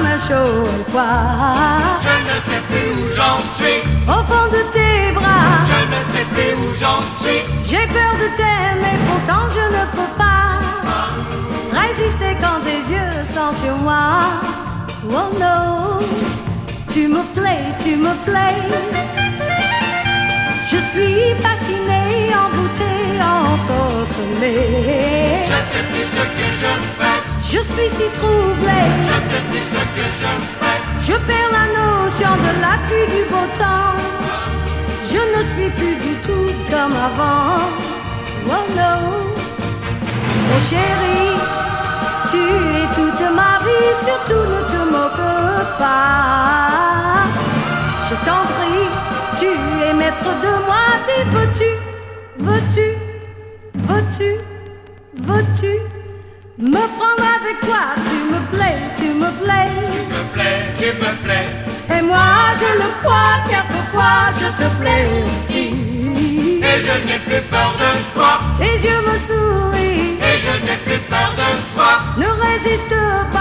comme un chaud froid. Je ne sais plus où j'en suis. Au fond de tes bras, Je ne sais plus où j'en suis. j'ai peur de t'aimer, pourtant je ne peux pas résister quand tes yeux sont sur moi. Oh non, tu me plais, tu me plais. Je suis fascinée, envoûtée, ensorcelée. Je ne sais plus ce que je fais. Je suis si troublée, Je ne sais plus ce que je fais. je perds la notion de la pluie du beau temps. Je ne suis plus du tout comme avant. Oh non, mais chérie, tu es toute ma vie, surtout ne te moque pas. Je t'en prie, tu es maître de moi, dis veux-tu, veux-tu, veux-tu, veux-tu me prendre avec toi, tu me plais, tu me plais. Tu me plais, tu me plais. Et moi je le crois, quelquefois je te plais aussi. Et je n'ai plus peur de toi. Tes yeux me sourient, Et je n'ai plus peur de toi. ne résiste pas.